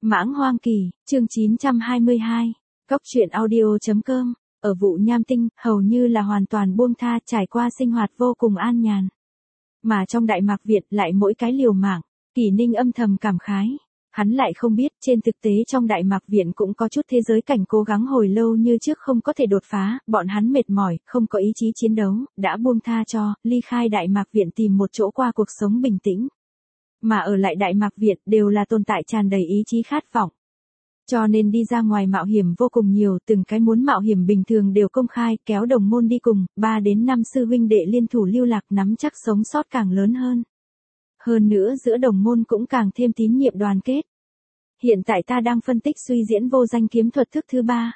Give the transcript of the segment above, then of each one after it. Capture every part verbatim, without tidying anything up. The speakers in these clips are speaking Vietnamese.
Mãng Hoang Kỳ, chương chín trăm hai mươi hai, Cốc truyện audio.com, ở Vụ Nham Tinh, hầu như là hoàn toàn buông tha trải qua sinh hoạt vô cùng an nhàn. Mà trong Đại Mạc Viện lại mỗi cái liều mạng, Kỷ Ninh âm thầm cảm khái. Hắn lại không biết trên thực tế trong Đại Mạc Viện cũng có chút thế giới cảnh cố gắng hồi lâu như trước không có thể đột phá, bọn hắn mệt mỏi, không có ý chí chiến đấu, đã buông tha cho, ly khai Đại Mạc Viện tìm một chỗ qua cuộc sống bình tĩnh. Mà ở lại Đại Mạc Viện đều là tồn tại tràn đầy ý chí khát vọng. Cho nên đi ra ngoài mạo hiểm vô cùng nhiều, từng cái muốn mạo hiểm bình thường đều công khai, kéo đồng môn đi cùng, ba đến năm sư huynh đệ liên thủ lưu lạc nắm chắc sống sót càng lớn hơn. Hơn nữa giữa đồng môn cũng càng thêm tín nhiệm đoàn kết. Hiện tại ta đang phân tích suy diễn vô danh kiếm thuật thức thứ ba.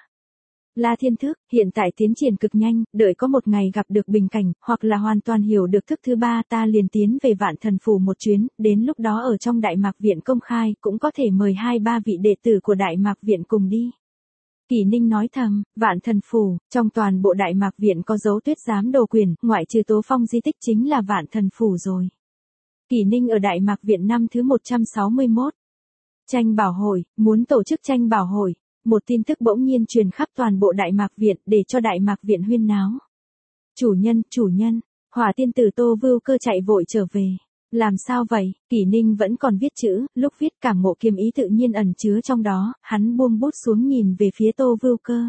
La Thiên Thức, hiện tại tiến triển cực nhanh, đợi có một ngày gặp được bình cảnh, hoặc là hoàn toàn hiểu được thức thứ ba ta liền tiến về Vạn Thần Phủ một chuyến, đến lúc đó ở trong Đại Mạc Viện công khai, cũng có thể mời hai ba vị đệ tử của Đại Mạc Viện cùng đi. Kỷ Ninh nói thầm, Vạn Thần Phủ, trong toàn bộ Đại Mạc Viện có dấu tuyết giám đồ quyền, ngoại trừ Tố Phong di tích chính là Vạn Thần Phủ rồi. Kỷ Ninh ở Đại Mạc Viện năm thứ một trăm sáu mươi mốt. Tranh bảo hội, muốn tổ chức tranh bảo hội. Một tin tức bỗng nhiên truyền khắp toàn bộ Đại Mạc Viện để cho Đại Mạc Viện huyên náo. Chủ nhân, chủ nhân, Hỏa tiên tử Tô Vưu Cơ chạy vội trở về. Làm sao vậy? Kỷ Ninh vẫn còn viết chữ, lúc viết cảm ngộ kiếm ý tự nhiên ẩn chứa trong đó, hắn buông bút xuống nhìn về phía Tô Vưu Cơ.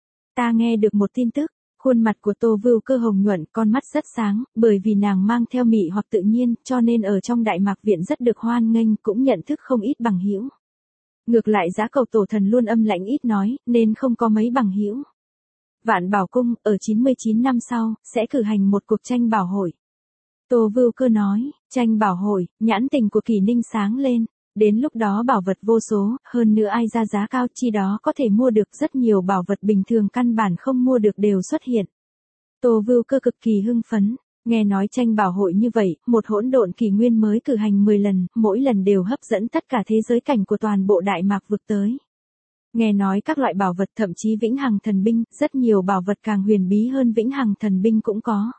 Ta nghe được một tin tức, khuôn mặt của Tô Vưu Cơ hồng nhuận, con mắt rất sáng, bởi vì nàng mang theo mị hoặc tự nhiên, cho nên ở trong Đại Mạc Viện rất được hoan nghênh, cũng nhận thức không ít bằng hữu. Ngược lại Giá Cầu Tổ Thần luôn âm lãnh ít nói, nên không có mấy bằng hữu. Vạn Bảo Cung, ở chín mươi chín năm sau, sẽ cử hành một cuộc tranh bảo hội. Tô Vưu Cơ nói, tranh bảo hội, nhãn tình của Kỷ Ninh sáng lên. Đến lúc đó bảo vật vô số, hơn nữa ai ra giá cao chi đó có thể mua được rất nhiều bảo vật bình thường căn bản không mua được đều xuất hiện. Tô Vưu Cơ cực kỳ hưng phấn. Nghe nói tranh bảo hội như vậy, một hỗn độn kỷ nguyên mới cử hành mười lần, mỗi lần đều hấp dẫn tất cả thế giới cảnh của toàn bộ Đại Mạc vực tới. Nghe nói các loại bảo vật thậm chí vĩnh hằng thần binh, rất nhiều bảo vật càng huyền bí hơn vĩnh hằng thần binh cũng có.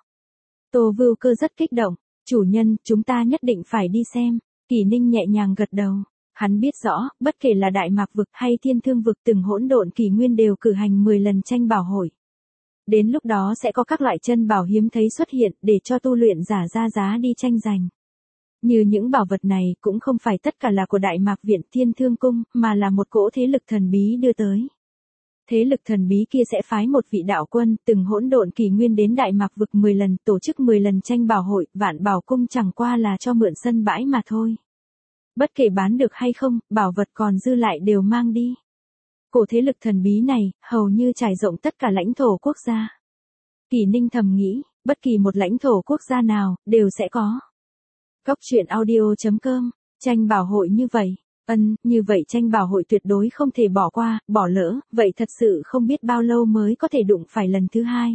Tô Vưu Cơ rất kích động, chủ nhân, chúng ta nhất định phải đi xem. Kỷ Ninh nhẹ nhàng gật đầu. Hắn biết rõ, bất kể là Đại Mạc vực hay Thiên Thương vực từng hỗn độn kỷ nguyên đều cử hành mười lần tranh bảo hội. Đến lúc đó sẽ có các loại chân bảo hiếm thấy xuất hiện để cho tu luyện giả ra giá đi tranh giành. Như những bảo vật này cũng không phải tất cả là của Đại Mạc Viện Thiên Thương Cung, mà là một cỗ thế lực thần bí đưa tới. Thế lực thần bí kia sẽ phái một vị đạo quân từng hỗn độn kỷ nguyên đến Đại Mạc vực mười lần, tổ chức mười lần tranh bảo hội, Vạn Bảo Cung chẳng qua là cho mượn sân bãi mà thôi. Bất kể bán được hay không, bảo vật còn dư lại đều mang đi. Cổ thế lực thần bí này, hầu như trải rộng tất cả lãnh thổ quốc gia. Kỷ Ninh thầm nghĩ, bất kỳ một lãnh thổ quốc gia nào, đều sẽ có. Cốc truyện audio.com, tranh bảo hội như vậy, ân, như vậy tranh bảo hội tuyệt đối không thể bỏ qua, bỏ lỡ, vậy thật sự không biết bao lâu mới có thể đụng phải lần thứ hai.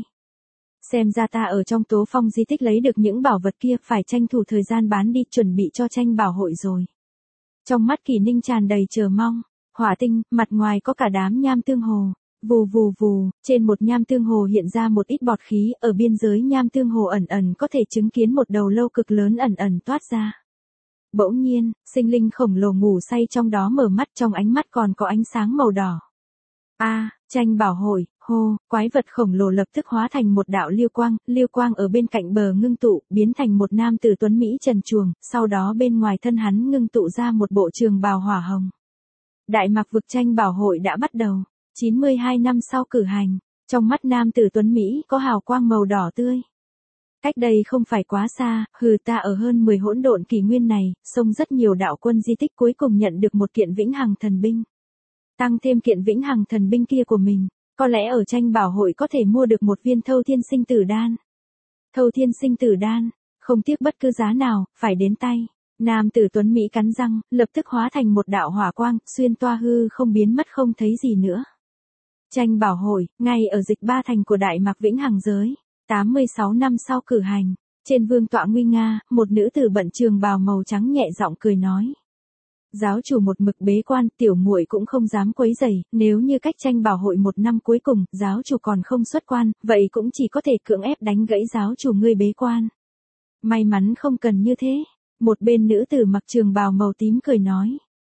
Xem ra ta ở trong Tố Phong di tích lấy được những bảo vật kia, phải tranh thủ thời gian bán đi chuẩn bị cho tranh bảo hội rồi. Trong mắt Kỷ Ninh tràn đầy chờ mong. Hỏa tinh, mặt ngoài có cả đám nham tương hồ. Vù vù vù, trên một nham tương hồ hiện ra một ít bọt khí, ở biên giới nham tương hồ ẩn ẩn có thể chứng kiến một đầu lâu cực lớn ẩn ẩn toát ra. Bỗng nhiên, sinh linh khổng lồ ngủ say trong đó mở mắt, trong ánh mắt còn có ánh sáng màu đỏ. A, à, tranh bảo hội, hô, quái vật khổng lồ lập tức hóa thành một đạo liêu quang, liêu quang ở bên cạnh bờ ngưng tụ, biến thành một nam tử tuấn mỹ trần truồng, sau đó bên ngoài thân hắn ngưng tụ ra một bộ trường bào hỏa hồng. Đại Mạc vực tranh bảo hội đã bắt đầu, chín mươi hai năm sau cử hành, trong mắt nam tử tuấn Mỹ có hào quang màu đỏ tươi. Cách đây không phải quá xa, hừ ta ở hơn mười hỗn độn kỷ nguyên này, xông rất nhiều đạo quân di tích cuối cùng nhận được một kiện vĩnh hằng thần binh. Tăng thêm kiện vĩnh hằng thần binh kia của mình, có lẽ ở tranh bảo hội có thể mua được một viên thâu thiên sinh tử đan. Thâu thiên sinh tử đan, không tiếc bất cứ giá nào, phải đến tay. Nam tử tuấn Mỹ cắn răng, lập tức hóa thành một đạo hỏa quang, xuyên toa hư không biến mất không thấy gì nữa. Tranh bảo hội, ngay ở dịch ba thành của Đại Mạc vĩnh hằng giới, tám mươi sáu năm sau cử hành, trên vương tọa nguy nga, một nữ tử bận trường bào màu trắng nhẹ giọng cười nói. Giáo chủ một mực bế quan, tiểu muội cũng không dám quấy rầy, nếu như cách tranh bảo hội một năm cuối cùng, giáo chủ còn không xuất quan, vậy cũng chỉ có thể cưỡng ép đánh gãy giáo chủ ngươi bế quan. May mắn không cần như thế. Một bên nữ tử mặc trường bào màu tím cười nói,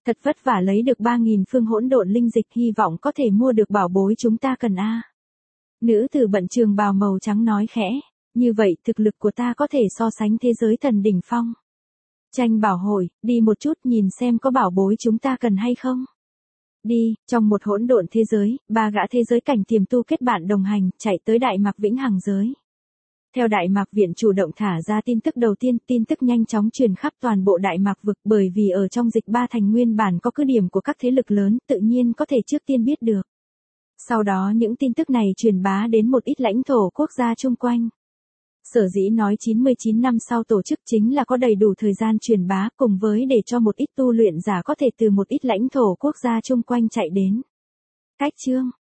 Thật vất vả lấy được ba nghìn phương hỗn độn linh dịch, hy vọng có thể mua được bảo bối chúng ta cần a. Nữ tử bận trường bào màu trắng nói khẽ, như vậy thực lực của ta có thể so sánh thế giới thần đỉnh phong. Tranh bảo hồi, đi một chút nhìn xem có bảo bối chúng ta cần hay không. Đi, trong một hỗn độn thế giới, ba gã thế giới cảnh tiềm tu kết bạn đồng hành, chạy tới Đại Mạc Vĩnh Hằng giới. Theo Đại Mạc Viện chủ động thả ra tin tức đầu tiên, tin tức nhanh chóng truyền khắp toàn bộ Đại Mạc vực, bởi vì ở trong dịch ba thành nguyên bản có cứ điểm của các thế lực lớn, tự nhiên có thể trước tiên biết được. Sau đó những tin tức này truyền bá đến một ít lãnh thổ quốc gia chung quanh. Sở dĩ nói chín mươi chín năm sau tổ chức chính là có đầy đủ thời gian truyền bá, cùng với để cho một ít tu luyện giả có thể từ một ít lãnh thổ quốc gia chung quanh chạy đến. Cách chương